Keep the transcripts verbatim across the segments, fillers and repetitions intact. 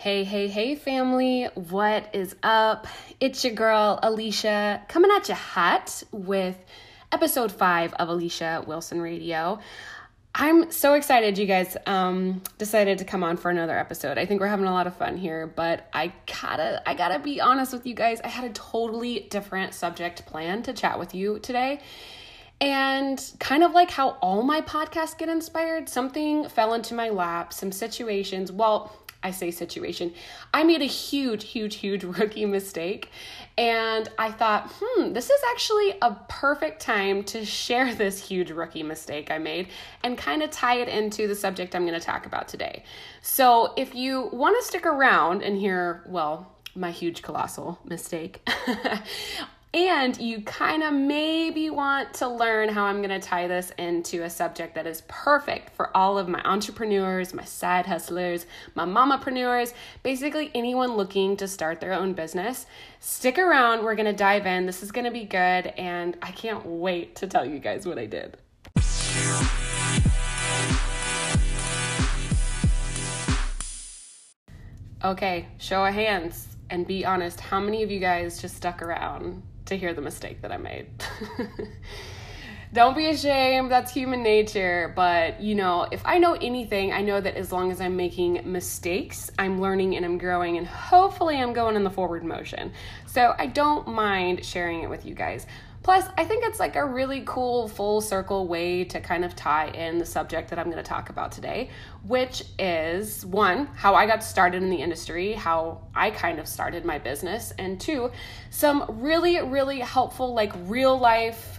Hey, hey, hey, family. What is up? It's your girl, Alicia, coming at you hot with episode five of Alicia Wilson Radio. I'm so excited you guys um, decided to come on for another episode. I think we're having a lot of fun here, but I gotta, I gotta be honest with you guys. I had a totally different subject planned to chat with you today. And kind of like how all my podcasts get inspired, something fell into my lap, some situations, well, I say situation. I made a huge, huge, huge rookie mistake. And I thought, hmm, this is actually a perfect time to share this huge rookie mistake I made and kind of tie it into the subject I'm going to talk about today. So if you want to stick around and hear, well, my huge colossal mistake, and you kind of maybe want to learn how I'm going to tie this into a subject that is perfect for all of my entrepreneurs, my side hustlers, my mamapreneurs, basically anyone looking to start their own business. Stick around. We're going to dive in. This is going to be good. And I can't wait to tell you guys what I did. Okay, show of hands and be honest. How many of you guys just stuck around to hear the mistake that I made? Don't be ashamed. That's human nature. But, you know, if I know anything, I know that as long as I'm making mistakes, I'm learning and I'm growing, and hopefully I'm going in the forward motion. So I don't mind sharing it with you guys. Plus, I think it's like a really cool full circle way to kind of tie in the subject that I'm going to talk about today, which is one, how I got started in the industry, how I kind of started my business, and two, some really, really helpful, like real life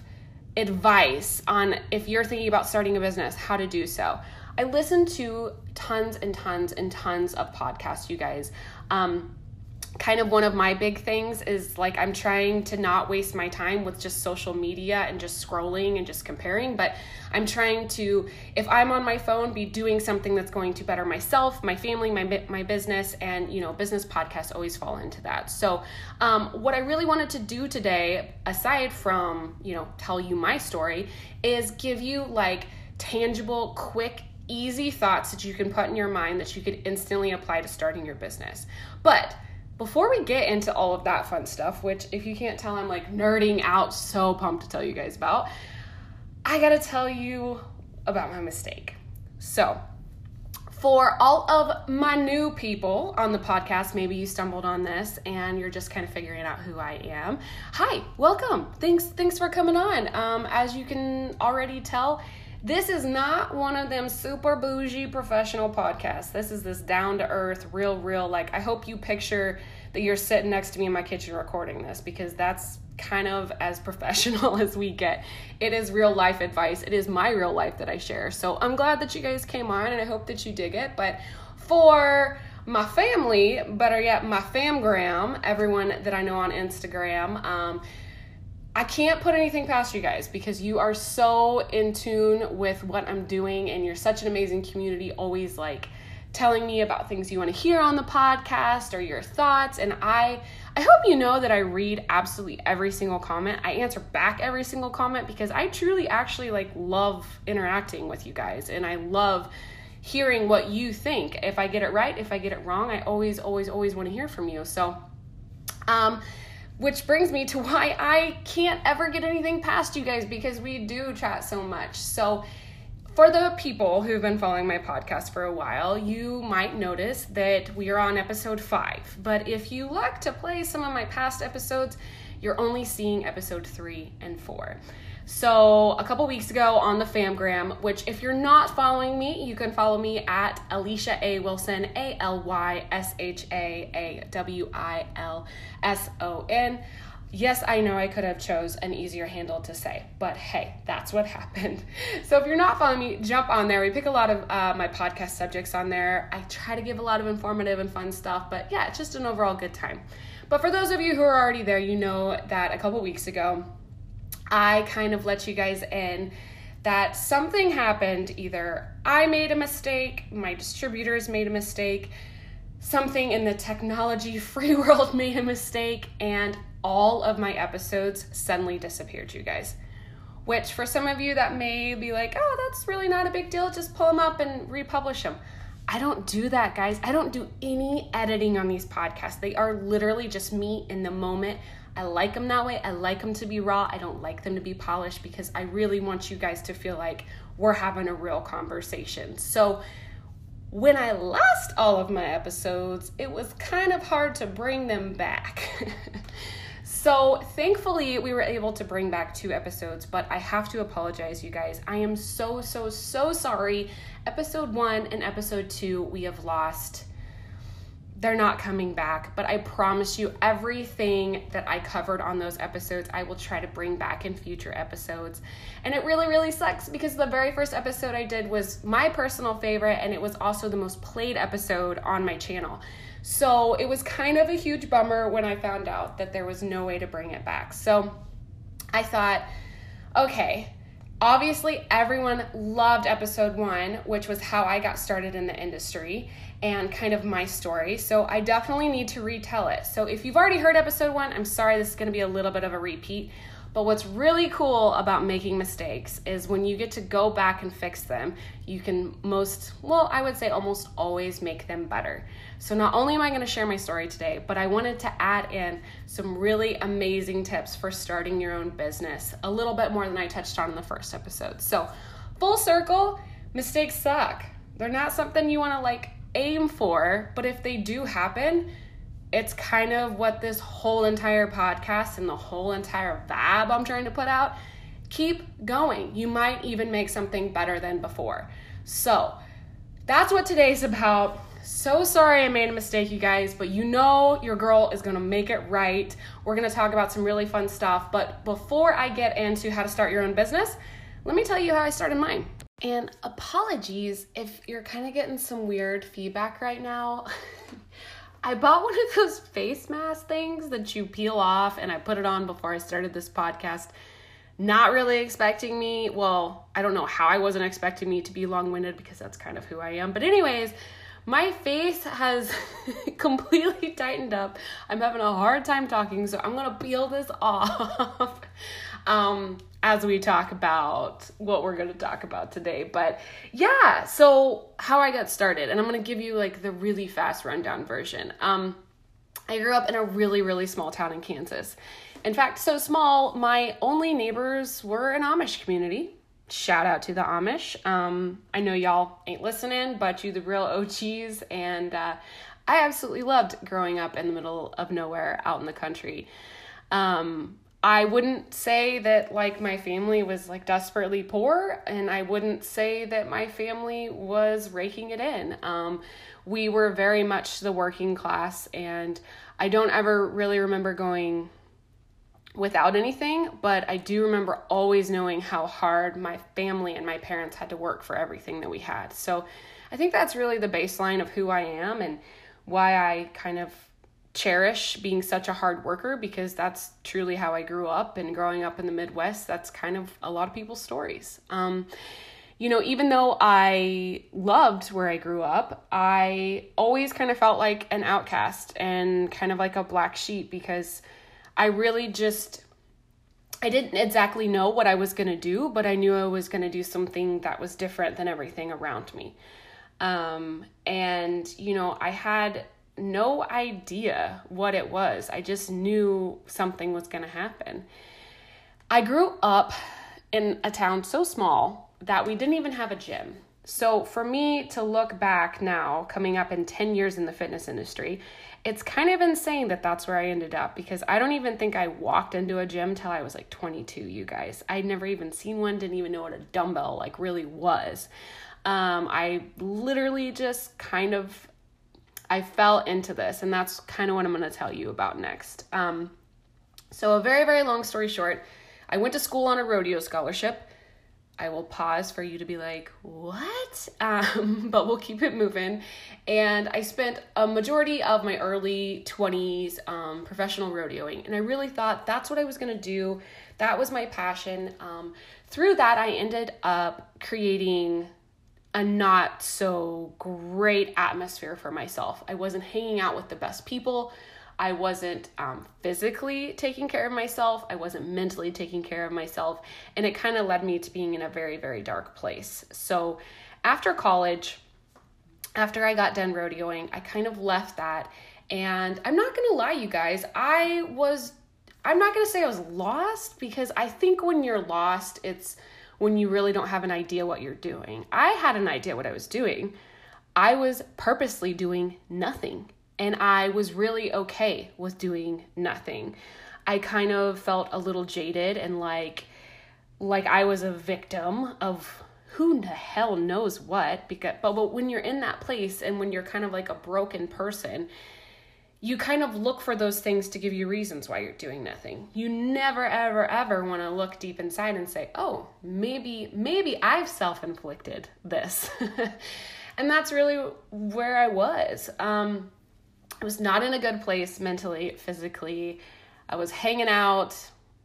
advice on if you're thinking about starting a business, how to do so. I listen to tons and tons and tons of podcasts, you guys. Um, Kind of one of my big things is like I'm trying to not waste my time with just social media and just scrolling and just comparing, but I'm trying to, if I'm on my phone, be doing something that's going to better myself, my family, my my business, and you know, business podcasts always fall into that. So um, what I really wanted to do today, aside from, you know, tell you my story, is give you like tangible, quick, easy thoughts that you can put in your mind that you could instantly apply to starting your business. But before we get into all of that fun stuff, which if you can't tell, I'm like nerding out, so pumped to tell you guys about, I gotta tell you about my mistake. So for all of my new people on the podcast, maybe you stumbled on this and you're just kind of figuring out who I am. Hi, welcome. Thanks, thanks for coming on. Um, as you can already tell, this is not one of them super bougie professional podcasts. This is this down to earth, real, real, like I hope you picture that you're sitting next to me in my kitchen recording this, because that's kind of as professional as we get. It is real life advice. It is my real life that I share. So I'm glad that you guys came on and I hope that you dig it. But for my family, better yet, my famgram, everyone that I know on Instagram, um, I can't put anything past you guys because you are so in tune with what I'm doing and you're such an amazing community, always like telling me about things you want to hear on the podcast or your thoughts. And I I hope you know that I read absolutely every single comment. I answer back every single comment because I truly actually like love interacting with you guys, and I love hearing what you think. If I get it right, if I get it wrong, I always, always, always want to hear from you. So, um, which brings me to why I can't ever get anything past you guys, because we do chat so much. So for the people who've been following my podcast for a while, you might notice that we are on episode five. But if you look to play some of my past episodes, you're only seeing episode three and four. So a couple weeks ago on the Famgram, which if you're not following me, you can follow me at Alicia A. Wilson, A L Y S H A A W I L S O N. Yes, I know I could have chose an easier handle to say, but hey, that's what happened. So if you're not following me, jump on there. We pick a lot of uh, my podcast subjects on there. I try to give a lot of informative and fun stuff, but yeah, it's just an overall good time. But for those of you who are already there, you know that a couple weeks ago, I kind of let you guys in that something happened. Either I made a mistake, my distributors made a mistake, something in the technology free world made a mistake, and all of my episodes suddenly disappeared, you guys. Which for some of you that may be like, oh, that's really not a big deal, just pull them up and republish them. I don't do that, guys. I don't do any editing on these podcasts. They are literally just me in the moment. I like them that way. I like them to be raw. I don't like them to be polished because I really want you guys to feel like we're having a real conversation. So when I lost all of my episodes, it was kind of hard to bring them back. So thankfully we were able to bring back two episodes, but I have to apologize, you guys. I am so, so, so sorry. Episode one and episode two, we have lost. They're not coming back, but I promise you everything that I covered on those episodes, I will try to bring back in future episodes. And it really, really sucks because the very first episode I did was my personal favorite, and it was also the most played episode on my channel. So it was kind of a huge bummer when I found out that there was no way to bring it back. So I thought, okay, obviously everyone loved episode one, which was how I got started in the industry and kind of my story. So I definitely need to retell it. So if you've already heard episode one, I'm sorry, this is gonna be a little bit of a repeat. But what's really cool about making mistakes is when you get to go back and fix them, you can most, well, I would say almost always make them better. So not only am I gonna share my story today, but I wanted to add in some really amazing tips for starting your own business, a little bit more than I touched on in the first episode. So full circle, mistakes suck. They're not something you wanna like aim for, but if they do happen, it's kind of what this whole entire podcast and the whole entire vibe I'm trying to put out. Keep going. You might even make something better than before. So that's what today's about. So sorry I made a mistake, you guys, but you know your girl is gonna make it right. We're gonna talk about some really fun stuff. But before I get into how to start your own business, let me tell you how I started mine. And apologies if you're kind of getting some weird feedback right now. I bought one of those face mask things that you peel off, and I put it on before I started this podcast. Not really expecting me, well, I don't know how I wasn't expecting me to be long-winded because that's kind of who I am. But anyways, my face has completely tightened up. I'm having a hard time talking, so I'm gonna peel this off um, as we talk about what we're gonna talk about today. But yeah, so how I got started, and I'm gonna give you like the really fast rundown version. Um, I grew up in a really, really small town in Kansas. In fact, so small, my only neighbors were an Amish community. Shout out to the Amish. Um, I know y'all ain't listening, but you the real O Gs. And uh, I absolutely loved growing up in the middle of nowhere out in the country. Um, I wouldn't say that like my family was like desperately poor, and I wouldn't say that my family was raking it in. Um, we were very much the working class, and I don't ever really remember going without anything, but I do remember always knowing how hard my family and my parents had to work for everything that we had. So I think that's really the baseline of who I am and why I kind of cherish being such a hard worker, because that's truly how I grew up. And growing up in the Midwest, that's kind of a lot of people's stories. Um, you know, even though I loved where I grew up, I always kind of felt like an outcast and kind of like a black sheep, because I really just, I didn't exactly know what I was going to do, but I knew I was going to do something that was different than everything around me. Um, and, you know, I had no idea what it was. I just knew something was going to happen. I grew up in a town so small that we didn't even have a gym. So for me to look back now, coming up in ten years in the fitness industry, it's kind of insane that that's where I ended up, because I don't even think I walked into a gym till I was like twenty-two, you guys. I'd never even seen one, didn't even know what a dumbbell like really was. Um, I literally just kind of, I fell into this, and that's kind of what I'm going to tell you about next. Um, so a very, very long story short, I went to school on a rodeo scholarship. I will pause for you to be like, what? Um, but we'll keep it moving. And I spent a majority of my early twenties um, professional rodeoing. And I really thought that's what I was going to do. That was my passion. Um, through that, I ended up creating a not so great atmosphere for myself. I wasn't hanging out with the best people. I wasn't um, physically taking care of myself. I wasn't mentally taking care of myself. And it kind of led me to being in a very, very dark place. So after college, after I got done rodeoing, I kind of left that. And I'm not going to lie, you guys, I was, I'm not going to say I was lost, because I think when you're lost, it's when you really don't have an idea what you're doing. I had an idea what I was doing. I was purposely doing nothing, and I was really okay with doing nothing. I kind of felt a little jaded and like, like I was a victim of who the hell knows what, because, but, but when you're in that place and when you're kind of like a broken person, you kind of look for those things to give you reasons why you're doing nothing. You never, ever, ever want to look deep inside and say, oh, maybe, maybe I've self-inflicted this. And that's really where I was. Um, I was not in a good place mentally, physically. I was hanging out,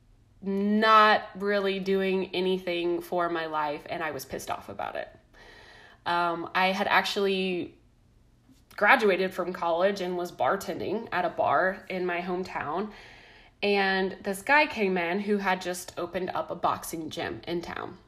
not really doing anything for my life, and I was pissed off about it. Um, I had actually graduated from college and was bartending at a bar in my hometown, and this guy came in who had just opened up a boxing gym in town.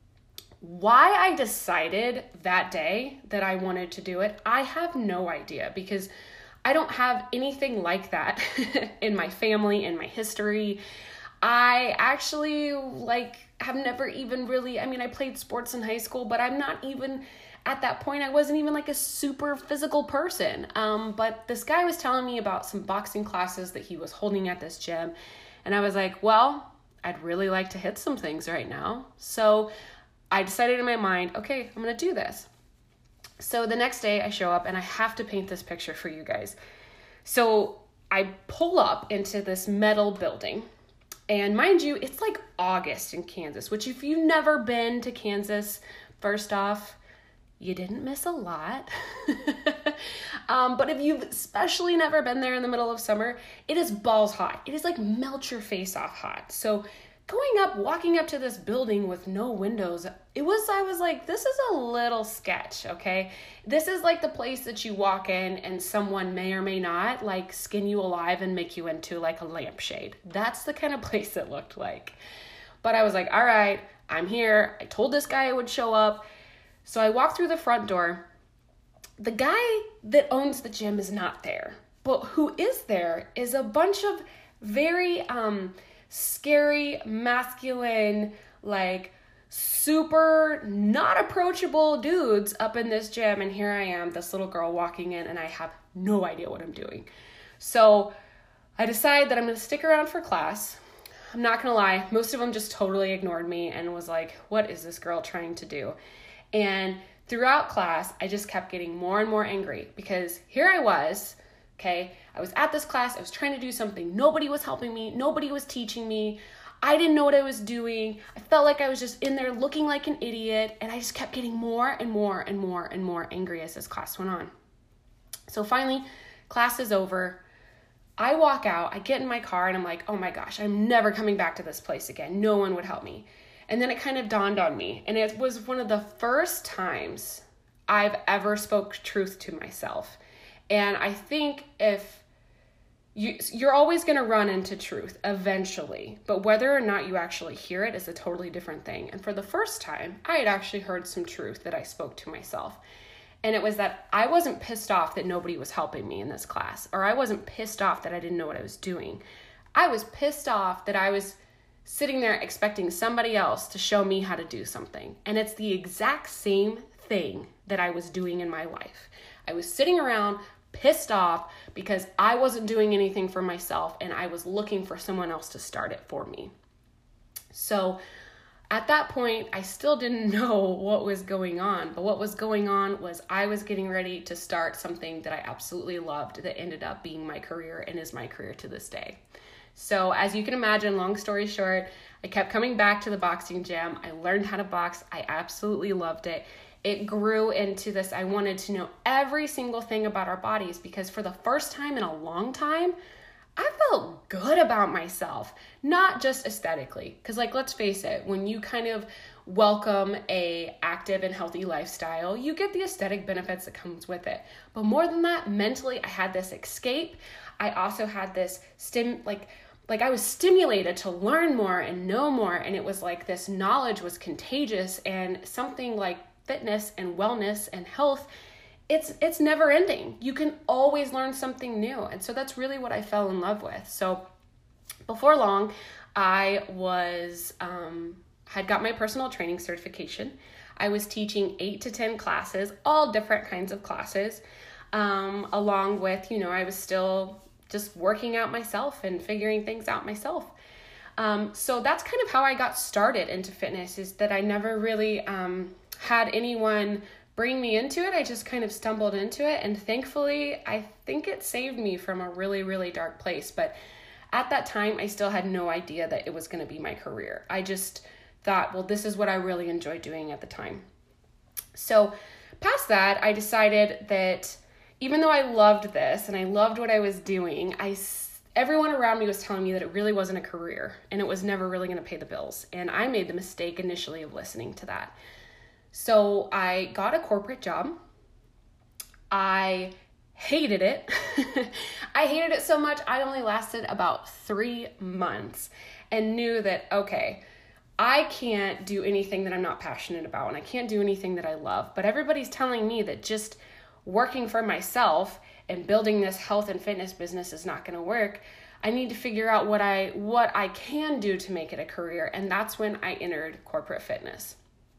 Why I decided that day that I wanted to do it, I have no idea, because I don't have anything like that in my family, in my history. I actually like have never even really, I mean, I played sports in high school, but I'm not even at that point, I wasn't even like a super physical person. Um, but this guy was telling me about some boxing classes that he was holding at this gym. And I was like, well, I'd really like to hit some things right now. So I decided in my mind, okay, I'm going to do this. So the next day I show up and I have to paint this picture for you guys. So I pull up into this metal building. And mind you, it's like August in Kansas, which if you've never been to Kansas, first off, you didn't miss a lot. um, but if you've especially never been there in the middle of summer, it is balls hot. It is like melt your face off hot. So going up, walking up to this building with no windows, it was, I was like, this is a little sketch, okay? This is like the place that you walk in and someone may or may not like skin you alive and make you into like a lampshade. That's the kind of place it looked like. But I was like, all right, I'm here. I told this guy I would show up. So I walk through the front door. The guy that owns the gym is not there, but who is there is a bunch of very, um, scary, masculine, like super not approachable dudes up in this gym. And here I am, this little girl walking in, and I have no idea what I'm doing. So I decide that I'm going to stick around for class. I'm not going to lie. Most of them just totally ignored me and was like, what is this girl trying to do? And throughout class, I just kept getting more and more angry, because here I was, okay, I was at this class, I was trying to do something, nobody was helping me, nobody was teaching me, I didn't know what I was doing, I felt like I was just in there looking like an idiot, and I just kept getting more and more and more and more angry as this class went on. So finally, class is over, I walk out, I get in my car, and I'm like, oh my gosh, I'm never coming back to this place again, no one would help me. And then it kind of dawned on me, and it was one of the first times I've ever spoke truth to myself. And I think if you, you're always going to run into truth eventually, but whether or not you actually hear it is a totally different thing. And for the first time, I had actually heard some truth that I spoke to myself. And it was that I wasn't pissed off that nobody was helping me in this class, or I wasn't pissed off that I didn't know what I was doing. I was pissed off that I was sitting there expecting somebody else to show me how to do something. And it's the exact same thing that I was doing in my life. I was sitting around pissed off because I wasn't doing anything for myself, and I was looking for someone else to start it for me. So at that point, I still didn't know what was going on, but what was going on was I was getting ready to start something that I absolutely loved that ended up being my career and is my career to this day. So as you can imagine, long story short, I kept coming back to the boxing gym. I learned how to box. I absolutely loved it. It grew into this. I wanted to know every single thing about our bodies, because for the first time in a long time, I felt good about myself, not just aesthetically. Because like, let's face it, when you kind of welcome a active and healthy lifestyle, you get the aesthetic benefits that comes with it. But more than that, mentally, I had this escape. I also had this stim, like, like I was stimulated to learn more and know more. And it was like this knowledge was contagious, and something like fitness and wellness and health it's it's never ending. You can always learn something new. And so that's really what I fell in love with. So before long, I was um, had got my personal training certification. I was teaching eight to ten classes, all different kinds of classes, um, along with, you know, I was still just working out myself and figuring things out myself. Um, so that's kind of how I got started into fitness, is that I never really um, had anyone bring me into it. I just kind of stumbled into it, and thankfully, I think it saved me from a really, really dark place. But at that time, I still had no idea that it was going to be my career. I just thought, well, this is what I really enjoyed doing at the time. So past that, I decided that even though I loved this and I loved what I was doing, I everyone around me was telling me that it really wasn't a career and it was never really going to pay the bills. And I made the mistake initially of listening to that. So I got a corporate job. I hated it. I hated it so much, I only lasted about three months and knew that, okay, I can't do anything that I'm not passionate about, and I can't do anything that I love. But everybody's telling me that just working for myself and building this health and fitness business is not going to work. I need to figure out what I what I can do to make it a career, and that's when I entered corporate fitness.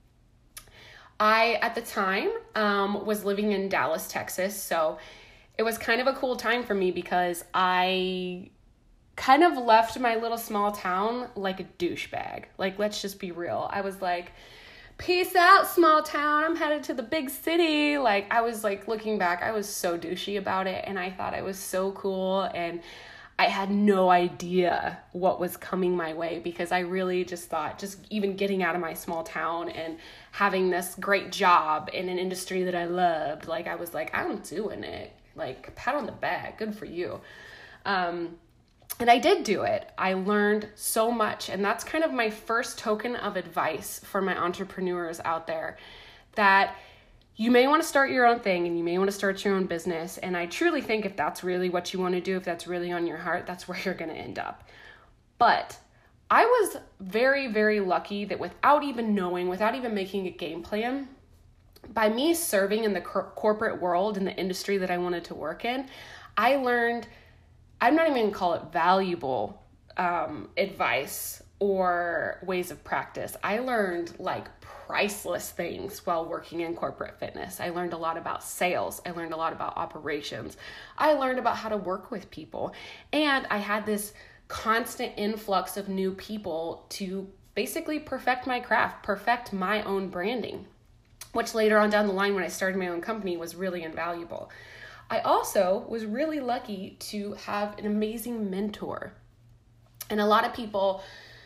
I, at the time, um, was living in Dallas, Texas, so it was kind of a cool time for me because I kind of left my little small town like a douchebag. Like, let's just be real. I was like, peace out, small town. I'm headed to the big city. Like, I was like, looking back, I was so douchey about it, and I thought I was so cool, and I had no idea what was coming my way because I really just thought just even getting out of my small town and having this great job in an industry that I loved, like, I was like, I'm doing it. Like, pat on the back, good for you. Um, and I did do it. I learned so much, and that's kind of my first token of advice for my entrepreneurs out there, that you may want to start your own thing and you may want to start your own business. And I truly think if that's really what you want to do, if that's really on your heart, that's where you're going to end up. But I was very, very lucky that without even knowing, without even making a game plan, by me serving in the cor- corporate world, in the industry that I wanted to work in, I learned, I'm not even going to call it valuable um, advice or ways of practice. I learned like priceless things while working in corporate fitness. I learned a lot about sales. I learned a lot about operations. I learned about how to work with people. And I had this constant influx of new people to basically perfect my craft, perfect my own branding, which later on down the line when I started my own company was really invaluable. I also was really lucky to have an amazing mentor. And a lot of people,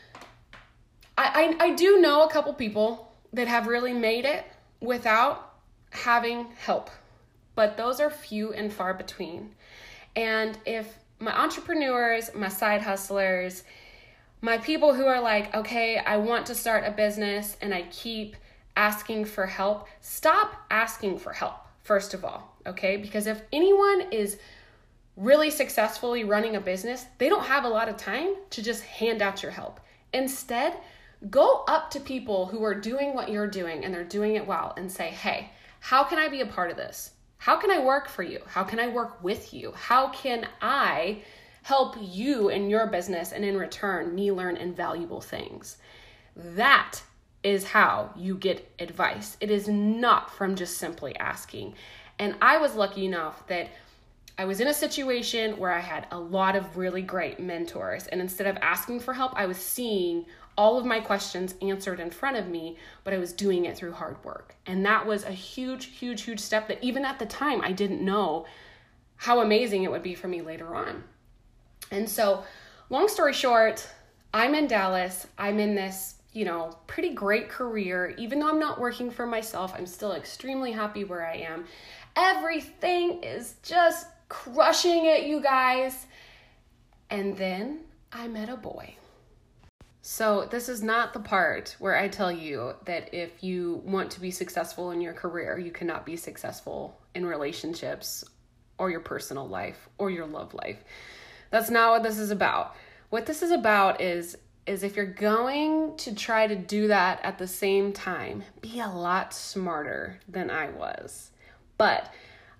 I, I, I do know a couple people that have really made it without having help, but those are few and far between. And if my entrepreneurs, my side hustlers, my people who are like, okay, I want to start a business and I keep asking for help, stop asking for help, first of all, okay? Because if anyone is really successfully running a business, they don't have a lot of time to just hand out your help. Instead, go up to people who are doing what you're doing and they're doing it well and say, hey, how can I be a part of this? How can I work for you? How can I work with you? How can I help you in your business and in return, me learn invaluable things? That is how you get advice. It is not from just simply asking. And I was lucky enough that I was in a situation where I had a lot of really great mentors. And instead of asking for help, I was seeing all of my questions answered in front of me, but I was doing it through hard work. And that was a huge, huge, huge step that even at the time, I didn't know how amazing it would be for me later on. And so, long story short, I'm in Dallas. I'm in this, you know, pretty great career. Even though I'm not working for myself, I'm still extremely happy where I am. Everything is just crushing it, you guys. And then I met a boy. So this is not the part where I tell you that if you want to be successful in your career, you cannot be successful in relationships or your personal life or your love life. That's not what this is about. What this is about is, is if you're going to try to do that at the same time, be a lot smarter than I was. But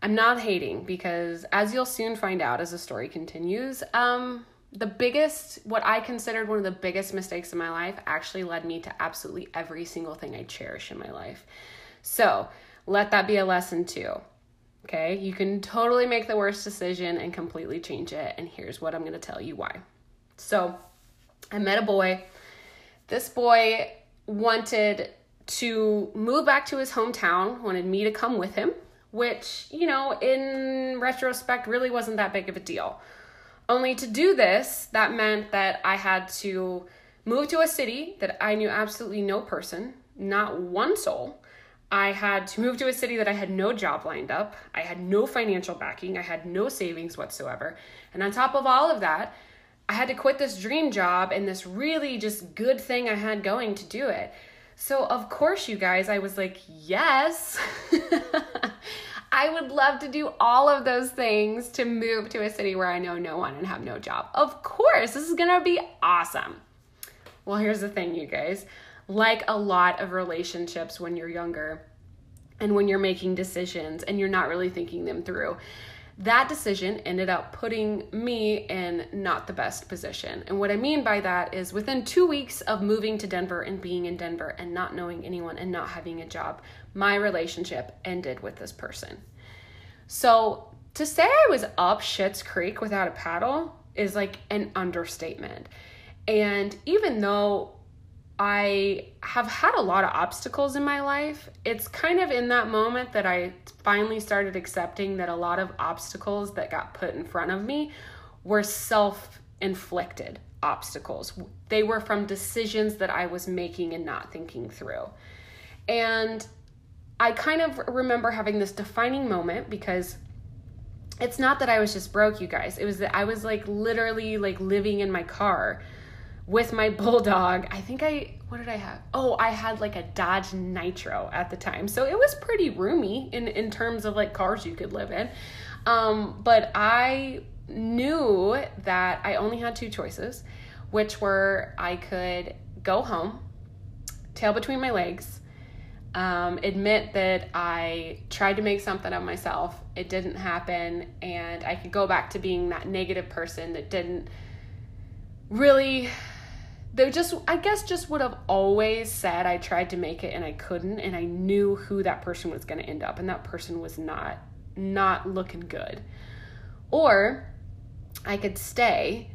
I'm not hating, because as you'll soon find out as the story continues, um, the biggest, what I considered one of the biggest mistakes in my life actually led me to absolutely every single thing I cherish in my life. So let that be a lesson too. Okay, you can totally make the worst decision and completely change it. And here's what I'm going to tell you why. So I met a boy. This boy wanted to move back to his hometown, wanted me to come with him, which, you know, in retrospect, really wasn't that big of a deal. Only to do this, that meant that I had to move to a city that I knew absolutely no person, not one soul. I had to move to a city that I had no job lined up. I had no financial backing. I had no savings whatsoever. And on top of all of that, I had to quit this dream job and this really just good thing I had going to do it. So of course, you guys, I was like, yes, I would love to do all of those things to move to a city where I know no one and have no job. Of course, this is going to be awesome. Well, here's the thing, you guys. Like a lot of relationships when you're younger and when you're making decisions and you're not really thinking them through, that decision ended up putting me in not the best position. And what I mean by that is within two weeks of moving to Denver and being in Denver and not knowing anyone and not having a job, my relationship ended with this person. So to say I was up Schitt's Creek without a paddle is like an understatement. And even though I have had a lot of obstacles in my life, it's kind of in that moment that I finally started accepting that a lot of obstacles that got put in front of me were self-inflicted obstacles. They were from decisions that I was making and not thinking through. And I kind of remember having this defining moment, because it's not that I was just broke, you guys. It was that I was like literally like living in my car with my bulldog. I think I, what did I have? Oh, I had like a Dodge Nitro at the time. So it was pretty roomy in, in terms of like cars you could live in. Um, but I knew that I only had two choices, which were I could go home, tail between my legs, um, admit that I tried to make something of myself. It didn't happen. And I could go back to being that negative person that didn't really, they just, I guess just would have always said I tried to make it and I couldn't, and I knew who that person was going to end up, and that person was not, not looking good. Or I could stay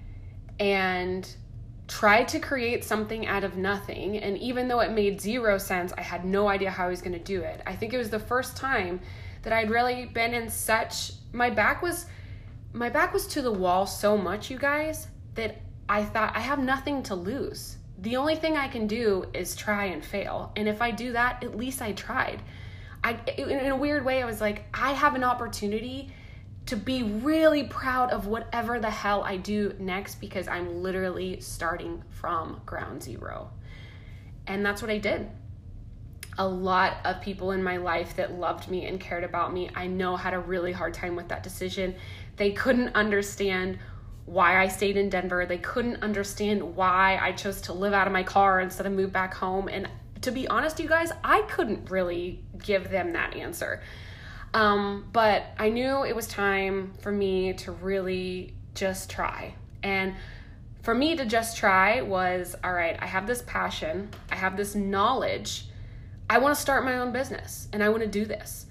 and try to create something out of nothing, and even though it made zero sense, I had no idea how I was going to do it. I think it was the first time that I'd really been in such, my back was, my back was to the wall so much, you guys, that I thought I have nothing to lose. The only thing I can do is try and fail. And if I do that, at least I tried. I, in a weird way, I was like, I have an opportunity to be really proud of whatever the hell I do next, because I'm literally starting from ground zero. And that's what I did. A lot of people in my life that loved me and cared about me, I know had a really hard time with that decision. They couldn't understand why I stayed in Denver. They couldn't understand why I chose to live out of my car instead of move back home. And to be honest, you guys, I couldn't really give them that answer. Um, but I knew it was time for me to really just try. And for me to just try was, all right, I have this passion, I have this knowledge, I want to start my own business and I want to do this.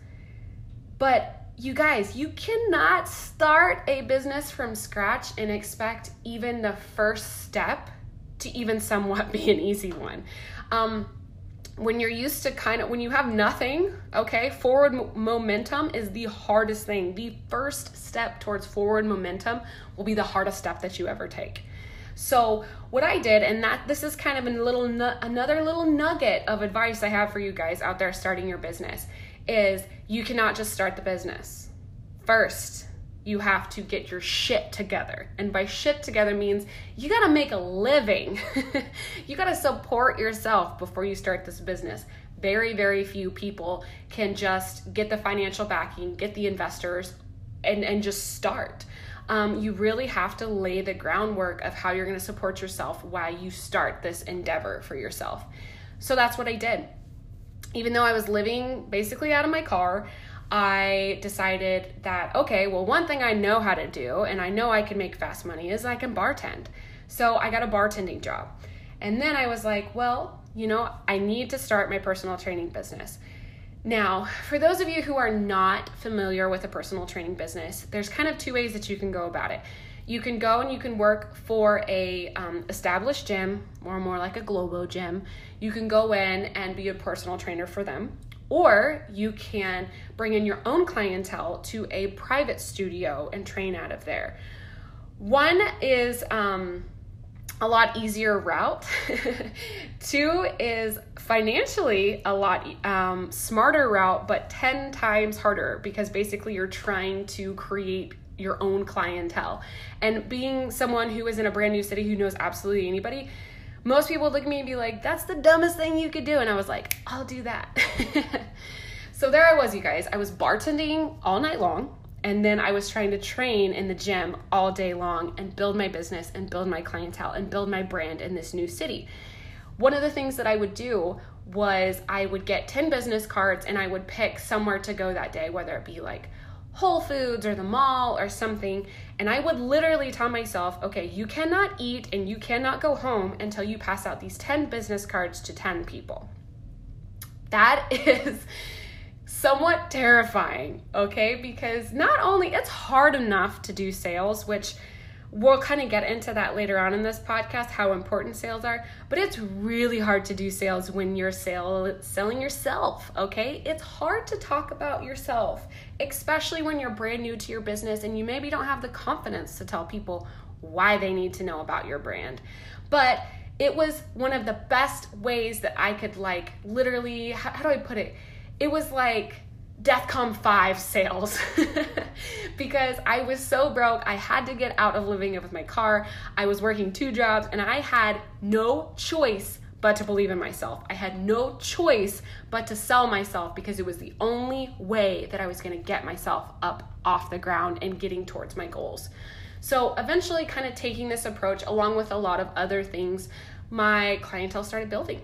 But you guys, you cannot start a business from scratch and expect even the first step to even somewhat be an easy one. Um, when you're used to kind of, when you have nothing, okay, forward mo- momentum is the hardest thing. The first step towards forward momentum will be the hardest step that you ever take. So what I did, and that this is kind of a little nu- another little nugget of advice I have for you guys out there starting your business, is you cannot just start the business. First, you have to get your shit together. And by shit together means you gotta make a living. You gotta support yourself before you start this business. Very, very few people can just get the financial backing, get the investors, and, and just start. Um, you really have to lay the groundwork of how you're gonna support yourself while you start this endeavor for yourself. So that's what I did. Even though I was living basically out of my car, I decided that, okay, well, one thing I know how to do, and I know I can make fast money, is I can bartend. So I got a bartending job. And then I was like, well, you know, I need to start my personal training business. Now, for those of you who are not familiar with a personal training business, there's kind of two ways that you can go about it. You can go and you can work for a um, established gym, or more like a Globo gym. You can go in and be a personal trainer for them. Or you can bring in your own clientele to a private studio and train out of there. One is um, a lot easier route. Two is financially a lot um, smarter route, but ten times harder, because basically you're trying to create your own clientele. And being someone who is in a brand new city who knows absolutely anybody, most people would look at me and be like, that's the dumbest thing you could do. And I was like, I'll do that. So there I was, you guys. I was bartending all night long. And then I was trying to train in the gym all day long and build my business and build my clientele and build my brand in this new city. One of the things that I would do was I would get ten business cards and I would pick somewhere to go that day, whether it be like Whole Foods or the mall or something. And I would literally tell myself, okay, you cannot eat and you cannot go home until you pass out these ten business cards to ten people. That is somewhat terrifying, okay? Because not only, it's hard enough to do sales, which we'll kind of get into that later on in this podcast, how important sales are, but it's really hard to do sales when you're sell, selling yourself, okay? It's hard to talk about yourself, especially when you're brand new to your business and you maybe don't have the confidence to tell people why they need to know about your brand. But it was one of the best ways that I could, like, literally, how, how do I put it? It was like DEFCON five sales because I was so broke. I had to get out of living with my car. I was working two jobs and I had no choice but to believe in myself. I had no choice but to sell myself, because it was the only way that I was going to get myself up off the ground and getting towards my goals. So eventually, kind of taking this approach along with a lot of other things, my clientele started building.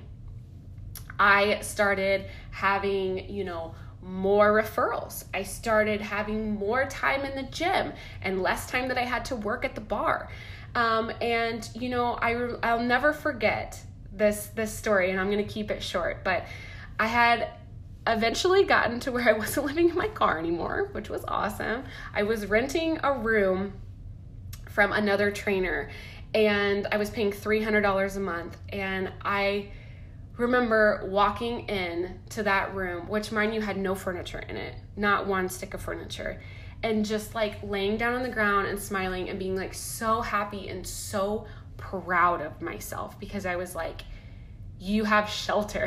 I started having, you know, more referrals. I started having more time in the gym and less time that I had to work at the bar. Um, and, you know, I, I'll never forget this, this story, and I'm going to keep it short, but I had eventually gotten to where I wasn't living in my car anymore, which was awesome. I was renting a room from another trainer, and I was paying three hundred dollars a month. And I remember walking in to that room, which, mind you, had no furniture in it, not one stick of furniture, and just like laying down on the ground and smiling and being like so happy and so proud of myself, because I was like, you have shelter.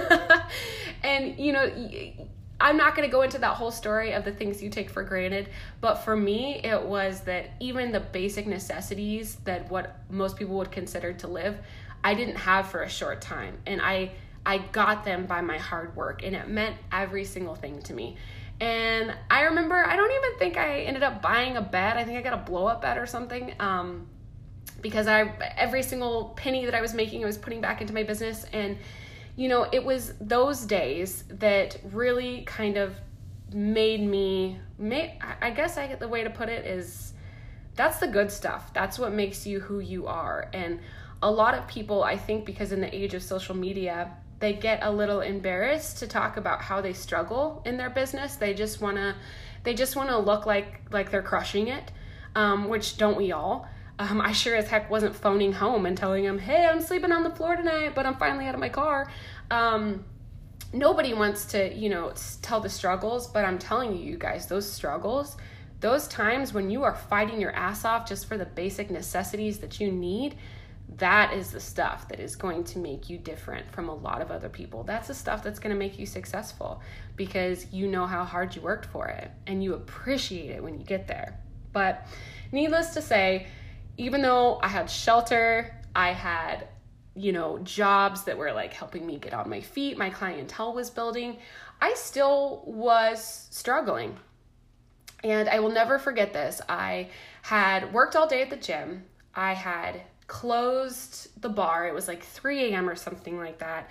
And, you know, I'm not going to go into that whole story of the things you take for granted, but for me, it was that even the basic necessities that what most people would consider to live, I didn't have for a short time. And I, I got them by my hard work, and it meant every single thing to me. And I remember, I don't even think I ended up buying a bed. I think I got a blow up bed or something. Um, because I, every single penny that I was making, I was putting back into my business. And, you know, it was those days that really kind of made me, made, I guess I, the way to put it is, that's the good stuff. That's what makes you who you are. And a lot of people, I think, because in the age of social media, they get a little embarrassed to talk about how they struggle in their business. They just want to, they just want to look like, like they're crushing it, um, which don't we all? Um, I sure as heck wasn't phoning home and telling them, hey, I'm sleeping on the floor tonight, but I'm finally out of my car. Um, nobody wants to, you know, tell the struggles, but I'm telling you, you guys, those struggles, those times when you are fighting your ass off just for the basic necessities that you need, that is the stuff that is going to make you different from a lot of other people. That's the stuff that's going to make you successful, because you know how hard you worked for it and you appreciate it when you get there. But needless to say, even though I had shelter, I had, you know, jobs that were like helping me get on my feet, my clientele was building, I still was struggling. And I will never forget this. I had worked all day at the gym. I had closed the bar. It was like three a.m. or something like that.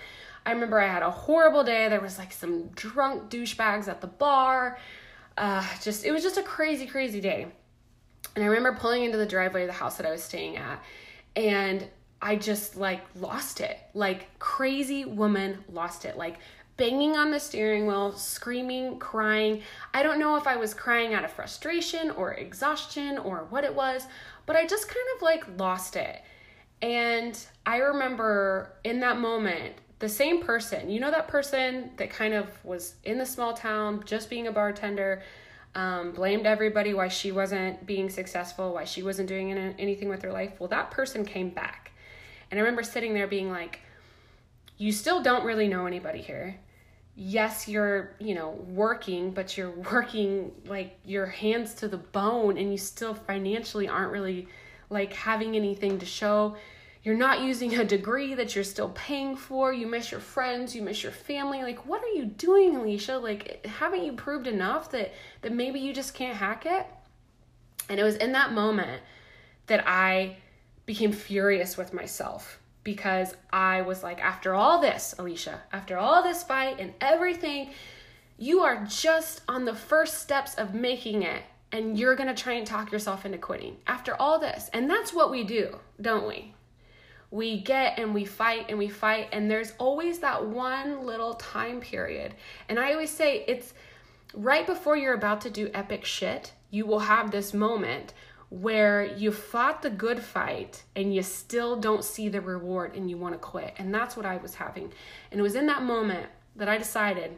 I remember I had a horrible day. There was like some drunk douchebags at the bar. Uh, just, it was just a crazy, crazy day. And I remember pulling into the driveway of the house that I was staying at, and I just like lost it. Like crazy woman lost it. Like banging on the steering wheel, screaming, crying. I don't know if I was crying out of frustration or exhaustion or what it was, but I just kind of like lost it. And I remember in that moment, the same person, you know, that person that kind of was in the small town, just being a bartender, um, blamed everybody why she wasn't being successful, why she wasn't doing anything with her life. Well, that person came back. And I remember sitting there being like, you still don't really know anybody here. Yes, you're, you know, working, but you're working like your hands to the bone, and you still financially aren't really like having anything to show. You're not using a degree that you're still paying for. You miss your friends, you miss your family. Like, what are you doing, Alicia? Like, haven't you proved enough that, that maybe you just can't hack it? And it was in that moment that I became furious with myself, because I was like, after all this, Alicia, after all this fight and everything, you are just on the first steps of making it, and you're going to try and talk yourself into quitting after all this. And that's what we do, don't we? We get and we fight and we fight, and there's always that one little time period. And I always say it's right before you're about to do epic shit, you will have this moment where you fought the good fight and you still don't see the reward and you want to quit. And that's what I was having. And it was in that moment that I decided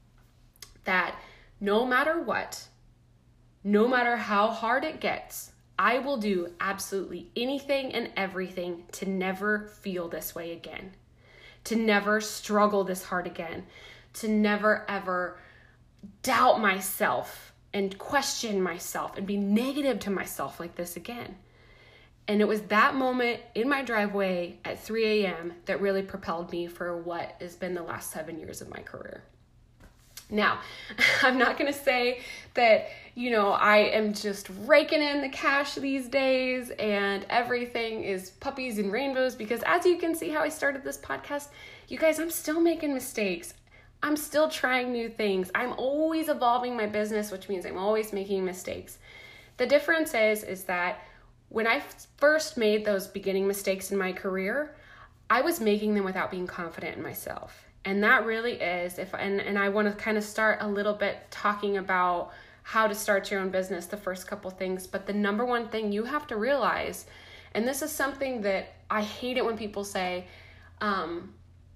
that no matter what, no matter how hard it gets, I will do absolutely anything and everything to never feel this way again, to never struggle this hard again, to never ever doubt myself and question myself and be negative to myself like this again. And it was that moment in my driveway at three a.m. that really propelled me for what has been the last seven years of my career. Now, I'm not going to say that, you know, I am just raking in the cash these days and everything is puppies and rainbows, because as you can see how I started this podcast, you guys, I'm still making mistakes. I'm still trying new things. I'm always evolving my business, which means I'm always making mistakes. The difference is, is that when I first made those beginning mistakes in my career, I was making them without being confident in myself. And that really is, if and, and I want to kind of start a little bit talking about how to start your own business, the first couple things. But the number one thing you have to realize, and this is something that I hate it when people say, um,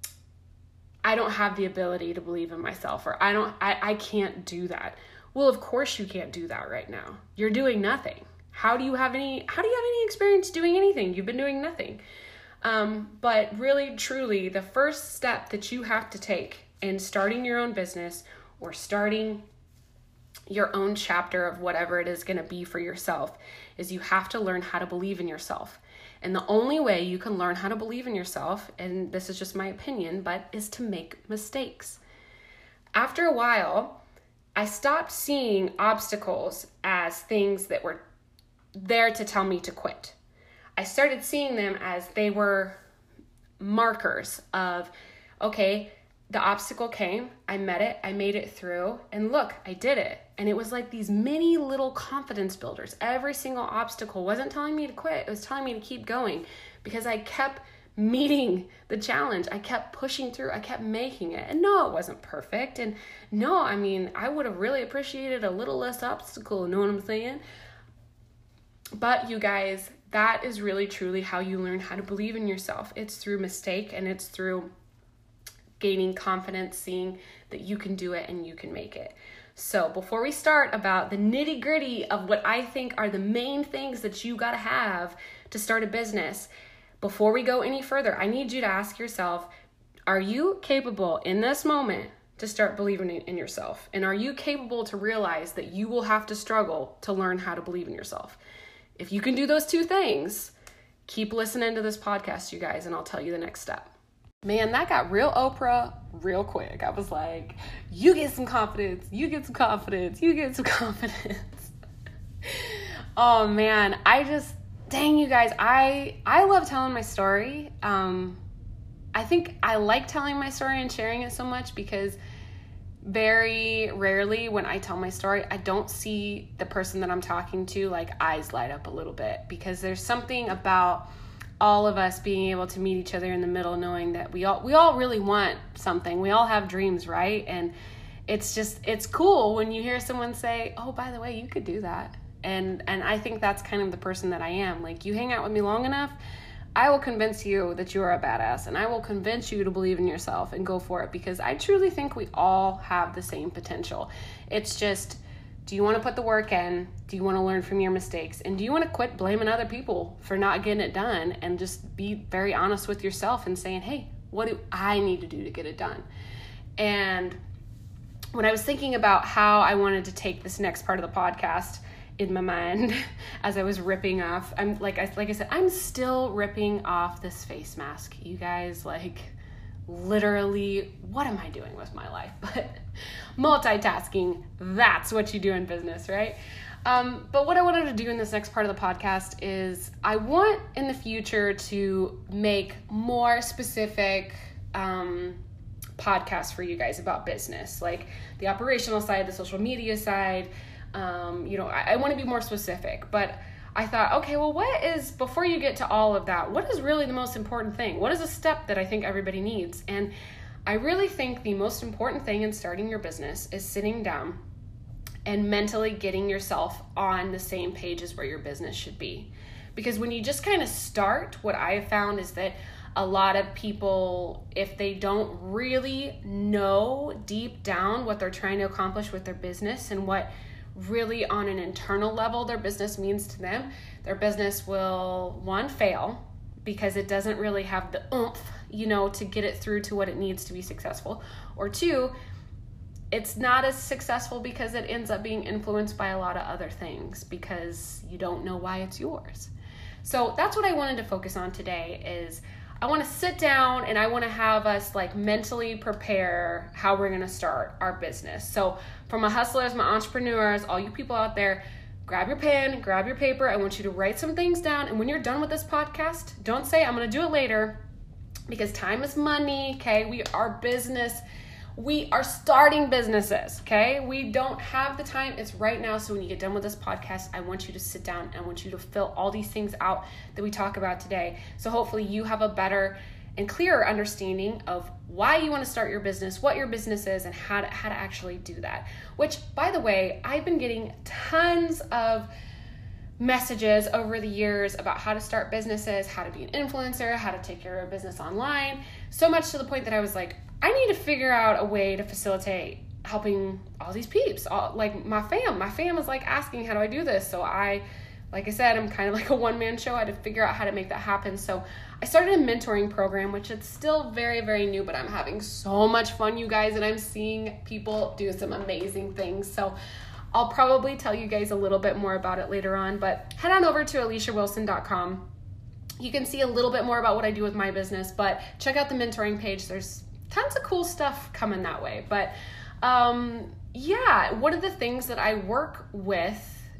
I don't have the ability to believe in myself, or I don't, I, I can't do that. Well, of course you can't do that right now. You're doing nothing. How do you have any, how do you have any experience doing anything? You've been doing nothing. Um, but really, truly, the first step that you have to take in starting your own business or starting your own chapter of whatever it is going to be for yourself is you have to learn how to believe in yourself. And the only way you can learn how to believe in yourself, and this is just my opinion, but is to make mistakes. After a while, I stopped seeing obstacles as things that were there to tell me to quit. I started seeing them as they were markers of, okay, the obstacle came, I met it, I made it through, and look, I did it. And it was like these mini little confidence builders. Every single obstacle wasn't telling me to quit, it was telling me to keep going, because I kept meeting the challenge. I kept pushing through, I kept making it. And no, it wasn't perfect. And no, I mean, I would have really appreciated a little less obstacle, you know what I'm saying? But you guys, that is really truly how you learn how to believe in yourself. It's through mistake, and it's through gaining confidence, seeing that you can do it and you can make it. So before we start about the nitty gritty of what I think are the main things that you gotta have to start a business, before we go any further, I need you to ask yourself, are you capable in this moment to start believing in yourself? And are you capable to realize that you will have to struggle to learn how to believe in yourself? If you can do those two things, keep listening to this podcast, you guys, and I'll tell you the next step. Man, that got real Oprah real quick. I was like, you get some confidence, you get some confidence, you get some confidence. Oh man, I just, dang you guys, I I love telling my story. Um, I think I like telling my story and sharing it so much because very rarely when I tell my story, I don't see the person that I'm talking to like eyes light up a little bit, because there's something about all of us being able to meet each other in the middle, knowing that we all we all really want something. We all have dreams, right? And it's just, it's cool when you hear someone say, oh, by the way, you could do that. And and I think that's kind of the person that I am. Like, you hang out with me long enough, I will convince you that you are a badass, and I will convince you to believe in yourself and go for it, because I truly think we all have the same potential. It's just, do you want to put the work in? Do you want to learn from your mistakes? And do you want to quit blaming other people for not getting it done and just be very honest with yourself and saying, hey, what do I need to do to get it done? And when I was thinking about how I wanted to take this next part of the podcast in my mind as I was ripping off, I'm like I like I said, I'm still ripping off this face mask, you guys. Like, literally, what am I doing with my life? But multitasking, that's what you do in business, right? Um, but what I wanted to do in this next part of the podcast is I want in the future to make more specific um, podcasts for you guys about business, like the operational side, the social media side. Um, you know, I, I want to be more specific, but I thought, okay, well, what is, before you get to all of that, what is really the most important thing? What is a step that I think everybody needs? And I really think the most important thing in starting your business is sitting down and mentally getting yourself on the same page as where your business should be. Because when you just kind of start, what I have found is that a lot of people, if they don't really know deep down what they're trying to accomplish with their business and what really on an internal level their business means to them, their business will, one, fail because it doesn't really have the oomph, you know, to get it through to what it needs to be successful. Or two, it's not as successful because it ends up being influenced by a lot of other things because you don't know why it's yours. So that's what I wanted to focus on today. Is I want to sit down and I want to have us like mentally prepare how we're going to start our business. So for my hustlers, my entrepreneurs, all you people out there, grab your pen, grab your paper. I want you to write some things down. And when you're done with this podcast, don't say, I'm going to do it later, because time is money. Okay. We are business. We are starting businesses. Okay. We don't have the time. It's right now. So when you get done with this podcast, I want you to sit down and I want you to fill all these things out that we talk about today. So hopefully you have a better and clearer understanding of why you want to start your business, what your business is, and how to, how to actually do that. Which, by the way, I've been getting tons of messages over the years about how to start businesses, how to be an influencer, how to take care of a business online. So much to the point that I was like, I need to figure out a way to facilitate helping all these peeps, all, like my fam. My fam is like asking, how do I do this? So I, like I said, I'm kind of like a one-man show. I had to figure out how to make that happen. So I started a mentoring program, which it's still very, very new, but I'm having so much fun, you guys, and I'm seeing people do some amazing things. So I'll probably tell you guys a little bit more about it later on, but head on over to alicia wilson dot com. You can see a little bit more about what I do with my business, but check out the mentoring page. There's tons of cool stuff coming that way. But um, yeah, one of the things that I work with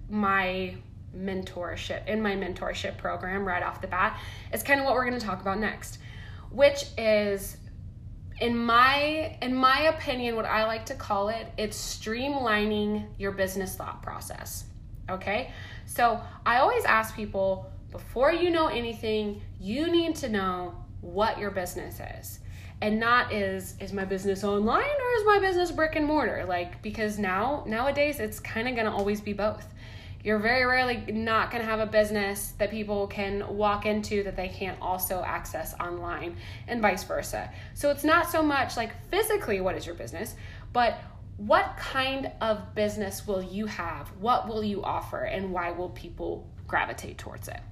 my mentorship, in my mentorship program right off the bat, is kind of what we're going to talk about next, which is, in my in my opinion, what I like to call it, it's streamlining your business thought process. Okay? So I always ask people, before you know anything, you need to know what your business is. And not is, is my business online or is my business brick and mortar? Like, because now, nowadays, it's kind of going to always be both. You're very rarely not going to have a business that people can walk into that they can't also access online, and vice versa. So it's not so much like physically what is your business, but what kind of business will you have? What will you offer? And why will people gravitate towards it?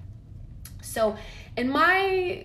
So in my,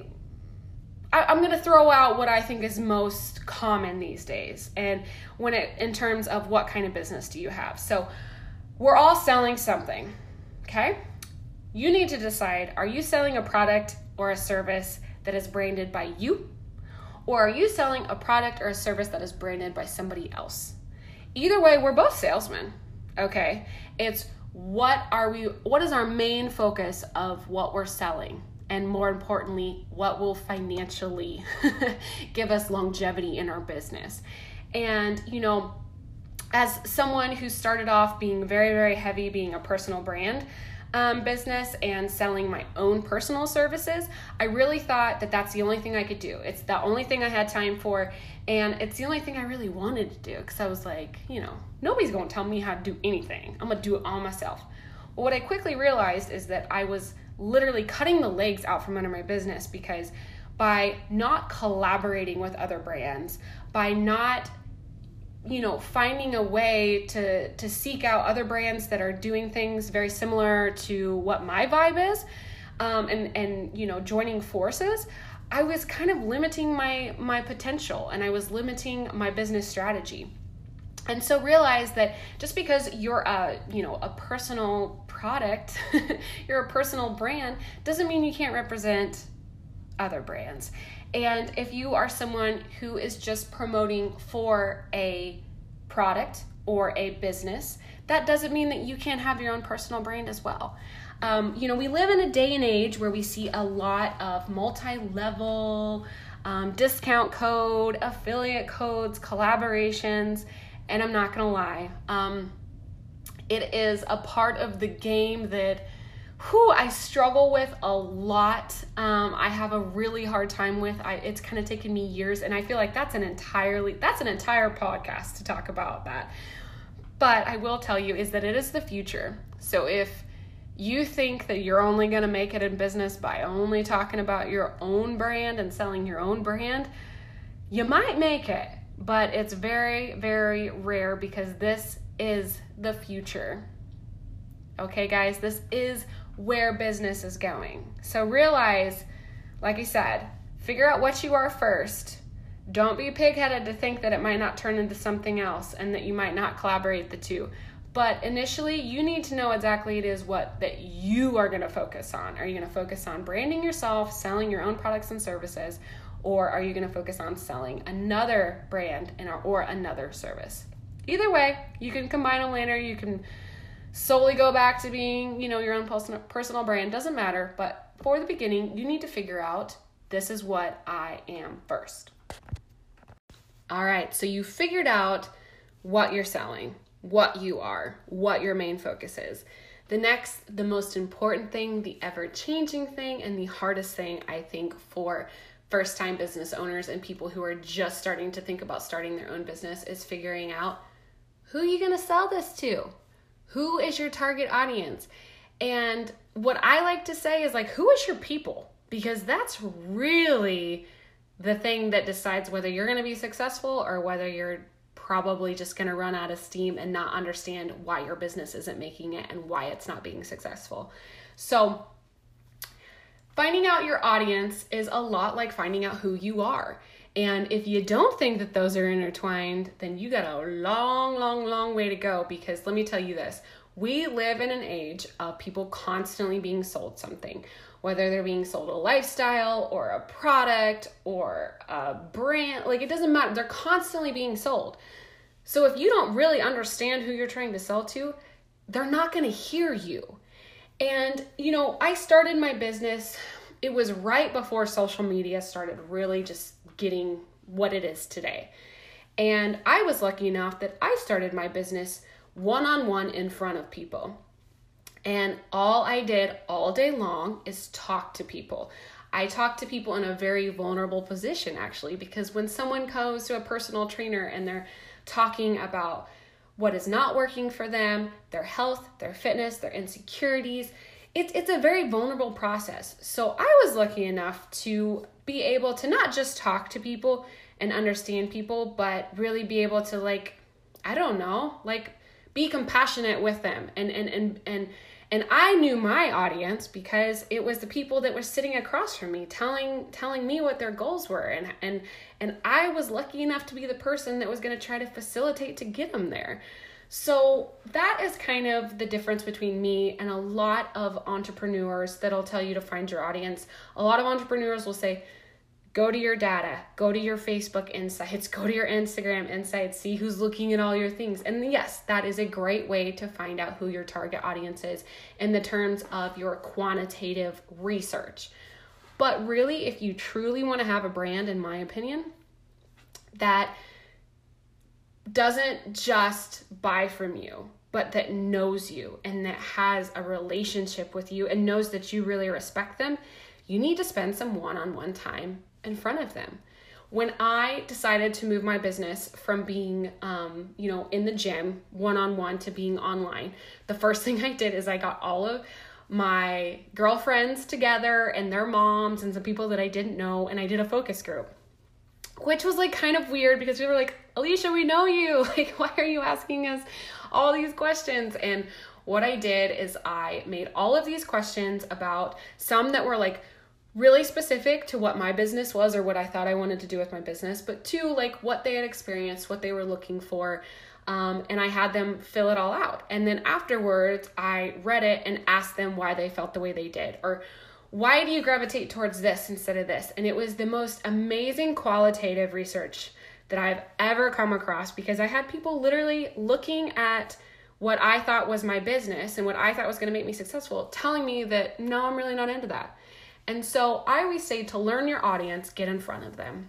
I, I'm going to throw out what I think is most common these days. And when it, in terms of what kind of business do you have? So we're all selling something, okay? You need to decide, are you selling a product or a service that is branded by you? Or are you selling a product or a service that is branded by somebody else? Either way, we're both salesmen, okay? It's what are we, what is our main focus of what we're selling? and more importantly, what will financially give us longevity in our business. And, you know, as someone who started off being very, very heavy, being a personal brand um, business and selling my own personal services, I really thought that that's the only thing I could do. It's the only thing I had time for, and it's the only thing I really wanted to do, because I was like, you know, nobody's going to tell me how to do anything. I'm going to do it all myself. Well, what I quickly realized is that I was literally cutting the legs out from under my business, because by not collaborating with other brands, by not you know, finding a way to to seek out other brands that are doing things very similar to what my vibe is, um, and and you know, joining forces, I was kind of limiting my my potential, and I was limiting my business strategy. And so realize that just because you're a you know a personal product, you're a personal brand, doesn't mean you can't represent other brands. And if you are someone who is just promoting for a product or a business, that doesn't mean that you can't have your own personal brand as well. Um, you know, we live in a day and age where we see a lot of multi-level um, discount code, affiliate codes, collaborations, and I'm not gonna lie, um, it is a part of the game that who I struggle with a lot. Um, I have a really hard time with. I, it's kind of taken me years, and I feel like that's an entirely that's an entire podcast to talk about that. But I will tell you is that it is the future. So if you think that you're only going to make it in business by only talking about your own brand and selling your own brand, you might make it, but it's very, very rare, because this is the future. Okay, guys, this is where business is going. So realize, like I said, figure out what you are first. Don't be pig-headed to think that it might not turn into something else and that you might not collaborate the two. But initially, you need to know exactly it is what that you are going to focus on. Are you going to focus on branding yourself, selling your own products and services, or are you going to focus on selling another brand and or another service? Either way, you can combine them later. You can solely go back to being, you know, your own personal personal brand. Doesn't matter. But for the beginning, you need to figure out, this is what I am first. All right, so you figured out what you're selling, what you are, what your main focus is. The next, the most important thing, the ever-changing thing, and the hardest thing, I think, for first-time business owners and people who are just starting to think about starting their own business is figuring out, who are you going to sell this to? Who is your target audience? And what I like to say is, like, who is your people? Because that's really the thing that decides whether you're going to be successful or whether you're probably just going to run out of steam and not understand why your business isn't making it and why it's not being successful. So finding out your audience is a lot like finding out who you are. And if you don't think that those are intertwined, then you got a long, long, long way to go, because let me tell you this, we live in an age of people constantly being sold something, whether they're being sold a lifestyle or a product or a brand, like it doesn't matter. They're constantly being sold. So if you don't really understand who you're trying to sell to, they're not going to hear you. And, you know, I started my business, it was right before social media started really just getting what it is today. And I was lucky enough that I started my business one-on-one in front of people. And all I did all day long is talk to people. I talk to people in a very vulnerable position, actually, because when someone goes to a personal trainer and they're talking about what is not working for them, their health, their fitness, their insecurities, it's it's a very vulnerable process. So I was lucky enough to be able to not just talk to people and understand people, but really be able to, like, I don't know, like, be compassionate with them. And and and and and I knew my audience because it was the people that were sitting across from me telling telling me what their goals were, and and and I was lucky enough to be the person that was going to try to facilitate to get them there. So that is kind of the difference between me and a lot of entrepreneurs that'll tell you to find your audience. A lot of entrepreneurs will say, go to your data, go to your Facebook insights, go to your Instagram insights, see who's looking at all your things. And yes, that is a great way to find out who your target audience is in the terms of your quantitative research. But really, if you truly want to have a brand, in my opinion, that doesn't just buy from you, but that knows you and that has a relationship with you and knows that you really respect them, you need to spend some one-on-one time in front of them. When I decided to move my business from being, um, you know, in the gym one-on-one to being online, the first thing I did is I got all of my girlfriends together and their moms and some people that I didn't know, and I did a focus group, which was like kind of weird because we were like, Alicia, we know you. Like, why are you asking us all these questions? And what I did is I made all of these questions about some that were like really specific to what my business was or what I thought I wanted to do with my business, but two, like what they had experienced, what they were looking for. Um, and I had them fill it all out. And then afterwards, I read it and asked them why they felt the way they did, or why do you gravitate towards this instead of this? And it was the most amazing qualitative research that I've ever come across, because I had people literally looking at what I thought was my business and what I thought was going to make me successful, telling me that, no, I'm really not into that. And so I always say, to learn your audience, get in front of them.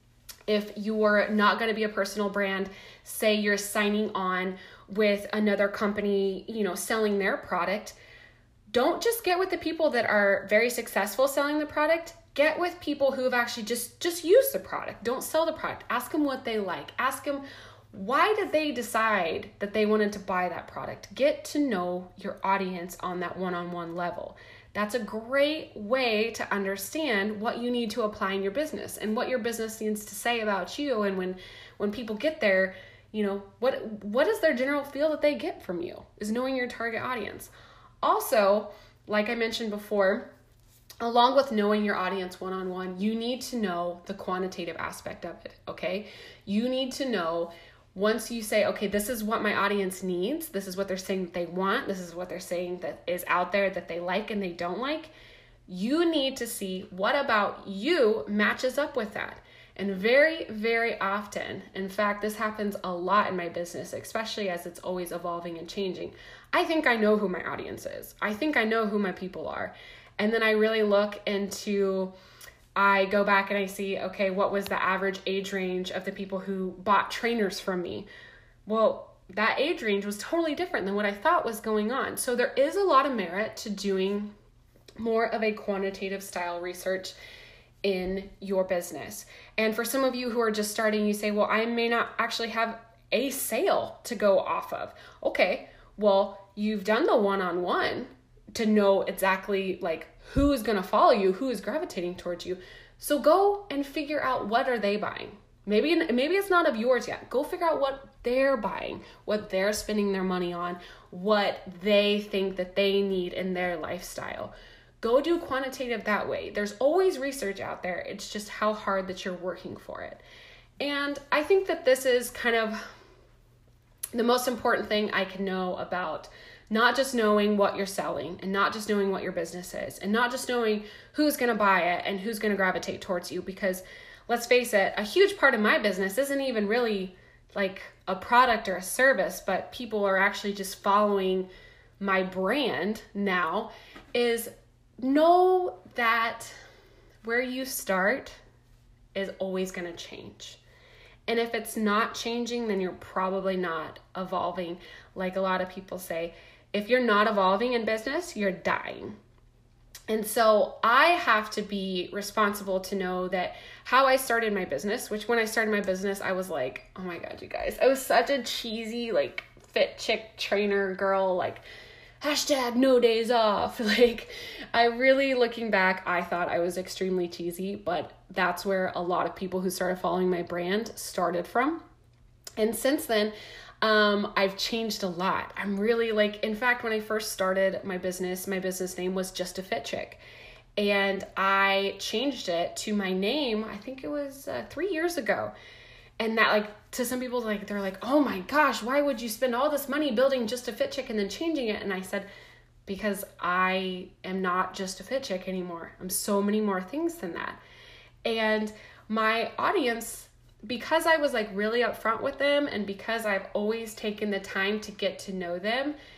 If you're not going to be a personal brand, say you're signing on with another company, you know, selling their product, don't just get with the people that are very successful selling the product. Get with people who have actually just, just used the product. Don't sell the product. Ask them what they like. Ask them, why did they decide that they wanted to buy that product? Get to know your audience on that one-on-one level. That's a great way to understand what you need to apply in your business and what your business needs to say about you. And when, when people get there, you know, what, what is their general feel that they get from you, is knowing your target audience. Also, like I mentioned before, along with knowing your audience one-on-one, you need to know the quantitative aspect of it, okay? You need to know, once you say, okay, this is what my audience needs, this is what they're saying that they want, this is what they're saying that is out there that they like and they don't like, you need to see what about you matches up with that. And very, very often, in fact, this happens a lot in my business, especially as it's always evolving and changing. I think I know who my audience is. I think I know who my people are. And then I really look into, I go back and I see, okay, what was the average age range of the people who bought trainers from me? Well, that age range was totally different than what I thought was going on. So there is a lot of merit to doing more of a quantitative style research in your business. And for some of you who are just starting, you say, well, I may not actually have a sale to go off of. Okay, well, you've done the one-on-one to know exactly like who is going to follow you, who is gravitating towards you. So go and figure out, what are they buying? Maybe, maybe it's not of yours yet. Go figure out what they're buying, what they're spending their money on, what they think that they need in their lifestyle. Go do quantitative that way. There's always research out there. It's just how hard that you're working for it. And I think that this is kind of the most important thing I can know about not just knowing what you're selling and not just knowing what your business is and not just knowing who's going to buy it and who's going to gravitate towards you. Because let's face it, a huge part of my business isn't even really like a product or a service, but people are actually just following my brand now. Is know that where you start is always going to change. And if it's not changing, then you're probably not evolving. Like a lot of people say, if you're not evolving in business, you're dying. And so I have to be responsible to know that how I started my business, which when I started my business, I was like, oh my God, you guys, I was such a cheesy, like fit chick trainer girl, like hashtag no days off. Like I really, looking back, I thought I was extremely cheesy, but that's where a lot of people who started following my brand started from. And since then, Um, I've changed a lot. I'm really like, in fact, when I first started my business, my business name was Just a Fit Chick. And I changed it to my name, I think it was uh, three years ago. And that, like, to some people, like, they're like, oh my gosh, why would you spend all this money building Just a Fit Chick and then changing it? And I said, because I am not just a fit chick anymore. I'm so many more things than that. And my audience, because I was like really upfront with them and because I've always taken the time to get to know them,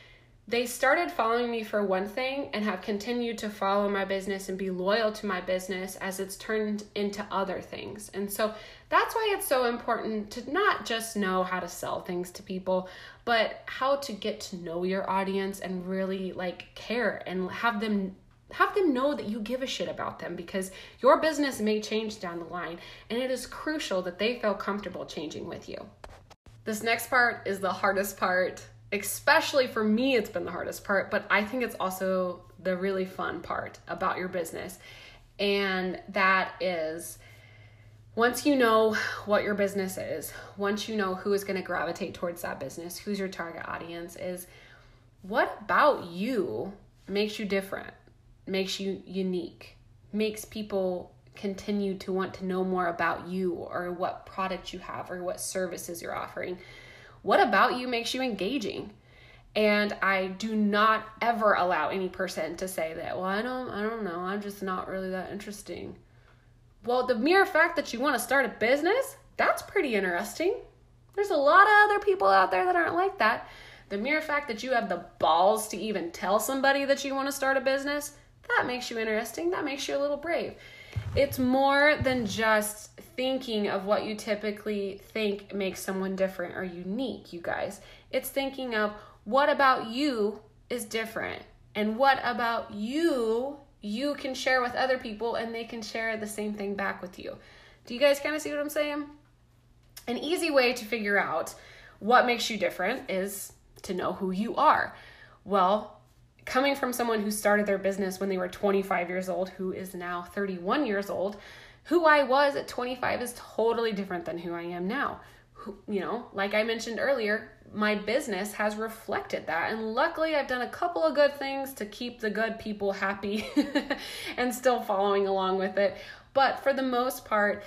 they started following me for one thing and have continued to follow my business and be loyal to my business as it's turned into other things. And so that's why it's so important to not just know how to sell things to people, but how to get to know your audience and really like care and have them have them know that you give a shit about them, because your business may change down the line and it is crucial that they feel comfortable changing with you. This next part is the hardest part. Especially for me, it's been the hardest part, but I think it's also the really fun part about your business. And that is, once you know what your business is, once you know who is going to gravitate towards that business, who's your target audience, is what about you makes you different, makes you unique, makes people continue to want to know more about you or what product you have or what services you're offering. What about you makes you engaging? And I do not ever allow any person to say that, well, I don't, I don't know, I'm just not really that interesting. Well, the mere fact that you want to start a business, that's pretty interesting. There's a lot of other people out there that aren't like that. The mere fact that you have the balls to even tell somebody that you want to start a business, that makes you interesting. That makes you a little brave. It's more than just thinking of what you typically think makes someone different or unique, you guys. It's thinking of what about you is different, and what about you you can share with other people and they can share the same thing back with you. Do you guys kind of see what I'm saying? An easy way to figure out what makes you different is to know who you are. Well, coming from someone who started their business when they were twenty-five years old, who is now thirty-one years old, who I was at twenty-five is totally different than who I am now. Who, you know, like I mentioned earlier, my business has reflected that. And luckily I've done a couple of good things to keep the good people happy and still following along with it. But for the most part,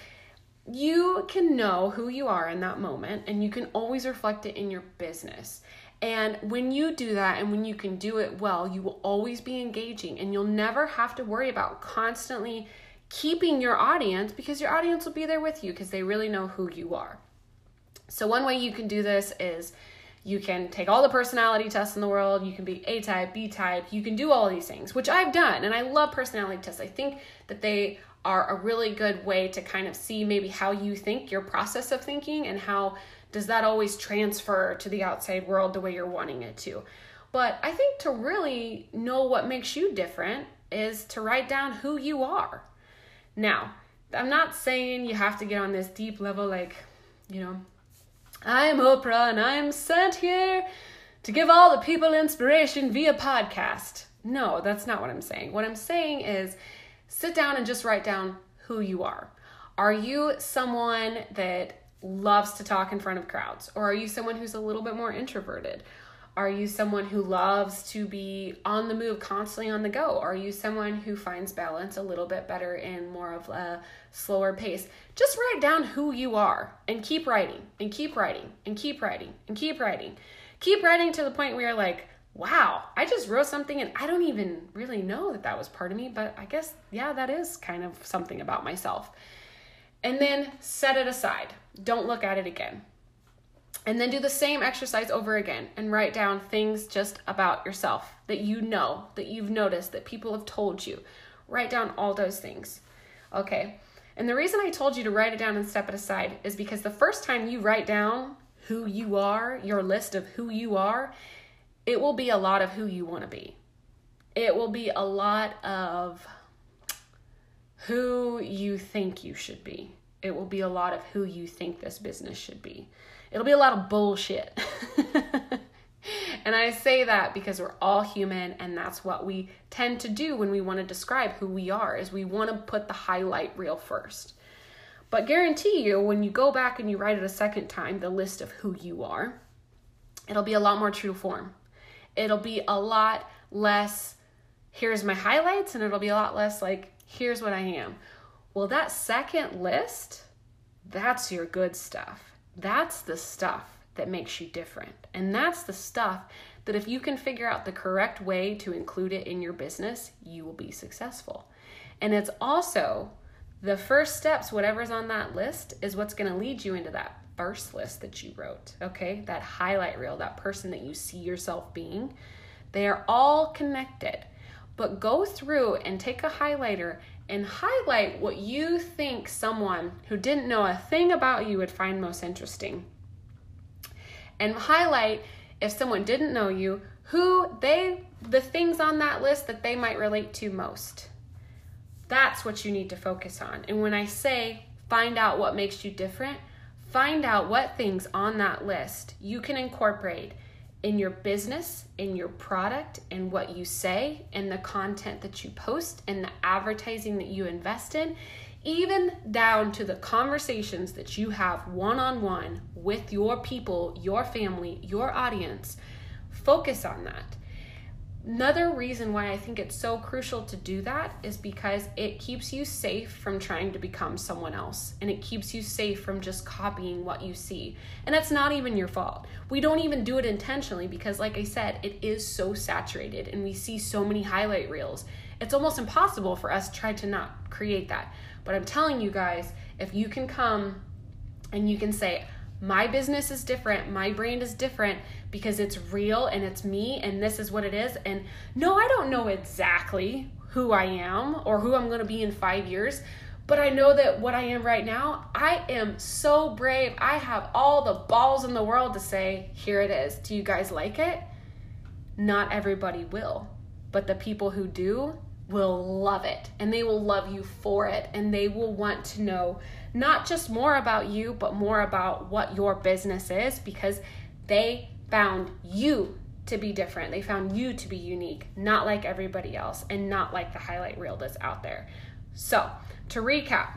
you can know who you are in that moment, and you can always reflect it in your business. And when you do that, and when you can do it well, you will always be engaging, and you'll never have to worry about constantly keeping your audience, because your audience will be there with you because they really know who you are. So one way you can do this is you can take all the personality tests in the world. You can be A-type, B-type. You can do all these things, which I've done, and I love personality tests. I think that they are a really good way to kind of see maybe how you think, your process of thinking, and how does that always transfer to the outside world the way you're wanting it to. But I think to really know what makes you different is to write down who you are. Now, I'm not saying you have to get on this deep level like, you know, I'm Oprah and I'm sent here to give all the people inspiration via podcast. No, that's not what I'm saying. What I'm saying is sit down and just write down who you are. Are you someone that loves to talk in front of crowds? Or are you someone who's a little bit more introverted? Are you someone who loves to be on the move, constantly on the go? Are you someone who finds balance a little bit better in more of a slower pace? Just write down who you are and keep writing and keep writing and keep writing and keep writing. Keep writing to the point where you're like, wow, I just wrote something and I don't even really know that that was part of me, but I guess, yeah, that is kind of something about myself. And then set it aside. Don't look at it again. And then do the same exercise over again and write down things just about yourself that you know, that you've noticed, that people have told you. Write down all those things. Okay. And the reason I told you to write it down and step it aside is because the first time you write down who you are, your list of who you are, it will be a lot of who you want to be. It will be a lot of who you think you should be. It will be a lot of who you think this business should be. It'll be a lot of bullshit. And I say that because we're all human, and that's what we tend to do when we want to describe who we are, is we want to put the highlight reel first. But guarantee you, when you go back and you write it a second time, the list of who you are, it'll be a lot more true to form. It'll be a lot less, here's my highlights, and it'll be a lot less like, here's what I am. Well, that second list, that's your good stuff. That's the stuff that makes you different. And that's the stuff that if you can figure out the correct way to include it in your business, you will be successful. And it's also the first steps, whatever's on that list, is what's going to lead you into that first list that you wrote, okay? That highlight reel, that person that you see yourself being, They are all connected. But go through and take a highlighter and highlight what you think someone who didn't know a thing about you would find most interesting. And highlight, if someone didn't know you, who they, the things on that list that they might relate to most. That's what you need to focus on. And when I say find out what makes you different, find out what things on that list you can incorporate in your business, in your product, in what you say, in the content that you post, in the advertising that you invest in, even down to the conversations that you have one-on-one with your people, your family, your audience. Focus on that. Another reason why I think it's so crucial to do that is because it keeps you safe from trying to become someone else, and it keeps you safe from just copying what you see. And that's not even your fault. We don't even do it intentionally because, like I said, it is so saturated and we see so many highlight reels. It's almost impossible for us to try to not create that. But I'm telling you guys, if you can come and you can say, my business is different, my brand is different because it's real and it's me and this is what it is. And no, I don't know exactly who I am or who I'm going to be in five years, but I know that what I am right now, I am so brave. I have all the balls in the world to say, here it is. Do you guys like it? Not everybody will, but the people who do will love it, and they will love you for it, and they will want to know not just more about you, but more about what your business is, because they found you to be different. They found you to be unique, not like everybody else, and not like the highlight reel that's out there. So to recap,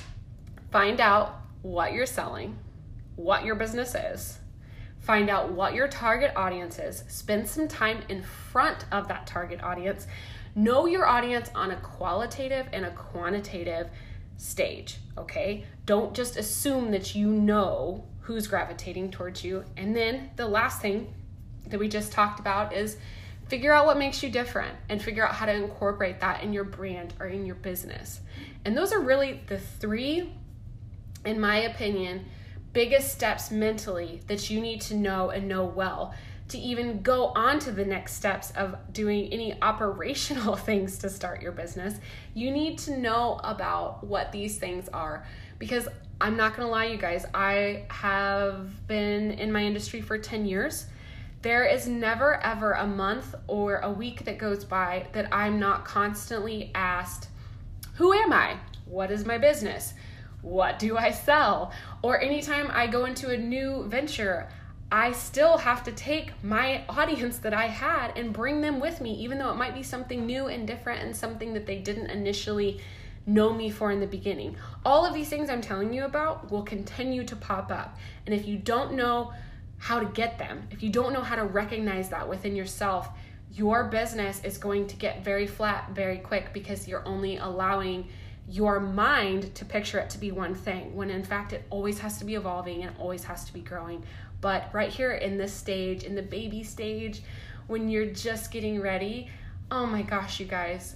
find out what you're selling, what your business is, find out what your target audience is, spend some time in front of that target audience. Know your audience on a qualitative and a quantitative stage, okay? Don't just assume that you know who's gravitating towards you. And then the last thing that we just talked about is figure out what makes you different and figure out how to incorporate that in your brand or in your business. And those are really the three, in my opinion, biggest steps mentally that you need to know and know well to even go on to the next steps of doing any operational things to start your business. You need to know about what these things are, because I'm not gonna lie, you guys, I have been in my industry for ten years. There is never ever a month or a week that goes by that I'm not constantly asked, who am I? What is my business? What do I sell? Or anytime I go into a new venture, I still have to take my audience that I had and bring them with me, even though it might be something new and different and something that they didn't initially know me for in the beginning. All of these things I'm telling you about will continue to pop up. And if you don't know how to get them, if you don't know how to recognize that within yourself, your business is going to get very flat very quick, because you're only allowing your mind to picture it to be one thing, when in fact it always has to be evolving and always has to be growing. But right here in this stage, in the baby stage, when you're just getting ready, oh my gosh, you guys,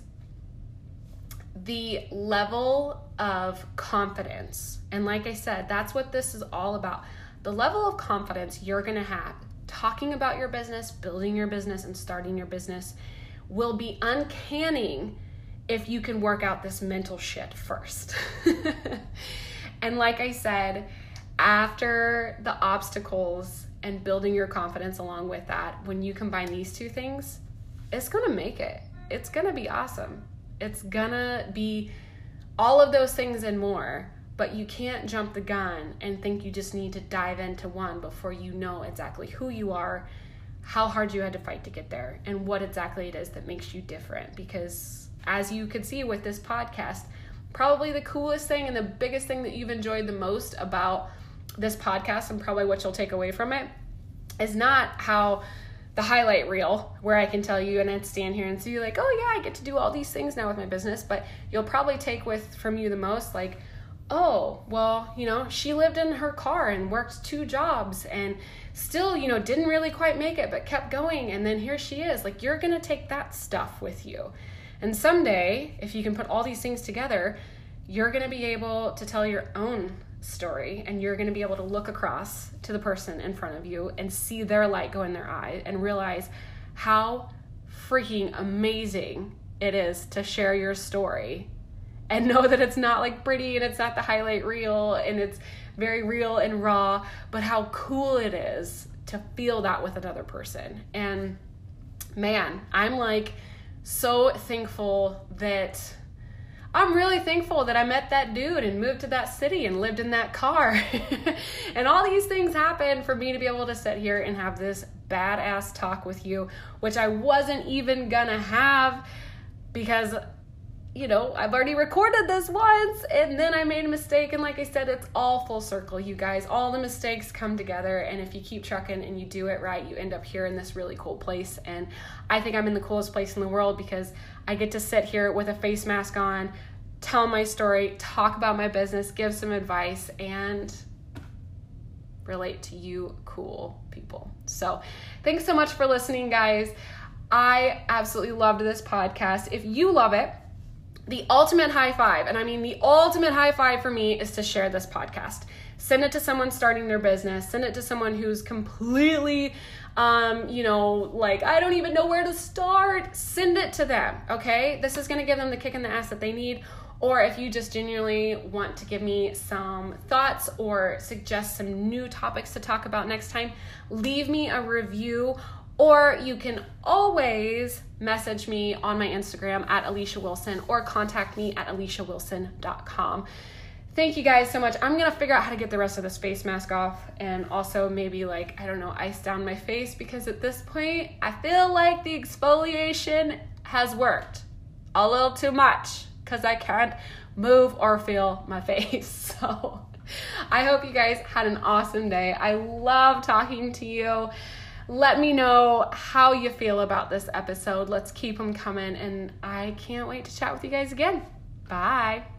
the level of confidence, and like I said, that's what this is all about. The level of confidence you're gonna have talking about your business, building your business, and starting your business will be uncanny if you can work out this mental shit first. And like I said, after the obstacles and building your confidence along with that, when you combine these two things, it's gonna make it. It's gonna be awesome. It's gonna be all of those things and more, but you can't jump the gun and think you just need to dive into one before you know exactly who you are, how hard you had to fight to get there, and what exactly it is that makes you different. Because as you could see with this podcast, probably the coolest thing and the biggest thing that you've enjoyed the most about this podcast, and probably what you'll take away from it, is not how the highlight reel where I can tell you and I'd stand here and see like, oh yeah, I get to do all these things now with my business, but you'll probably take with from you the most like, oh, well, you know, she lived in her car and worked two jobs and still, you know, didn't really quite make it, but kept going. And then here she is. Like, you're going to take that stuff with you. And someday, if you can put all these things together, you're going to be able to tell your own story, and you're going to be able to look across to the person in front of you and see their light go in their eye and realize how freaking amazing it is to share your story and know that it's not like pretty and it's not the highlight reel and it's very real and raw, but how cool it is to feel that with another person. And man, I'm like so thankful that I'm really thankful that I met that dude and moved to that city and lived in that car. And all these things happened for me to be able to sit here and have this badass talk with you, which I wasn't even gonna have because, you know, I've already recorded this once and then I made a mistake. And like I said, it's all full circle, you guys. All the mistakes come together. And if you keep trucking and you do it right, you end up here in this really cool place. And I think I'm in the coolest place in the world because I get to sit here with a face mask on, tell my story, talk about my business, give some advice, and relate to you cool people. So thanks so much for listening, guys. I absolutely loved this podcast. If you love it, the ultimate high five, and I mean the ultimate high five for me, is to share this podcast. Send it to someone starting their business. Send it to someone who's completely, um, you know, like, I don't even know where to start. Send it to them, okay? This is going to give them the kick in the ass that they need. Or if you just genuinely want to give me some thoughts or suggest some new topics to talk about next time, leave me a review. Or you can always message me on my Instagram at Alicia Wilson or contact me at alicia wilson dot com. Thank you guys so much. I'm going to figure out how to get the rest of this face mask off and also maybe like, I don't know, ice down my face because at this point, I feel like the exfoliation has worked a little too much because I can't move or feel my face. So I hope you guys had an awesome day. I love talking to you. Let me know how you feel about this episode. Let's keep them coming. And I can't wait to chat with you guys again. Bye.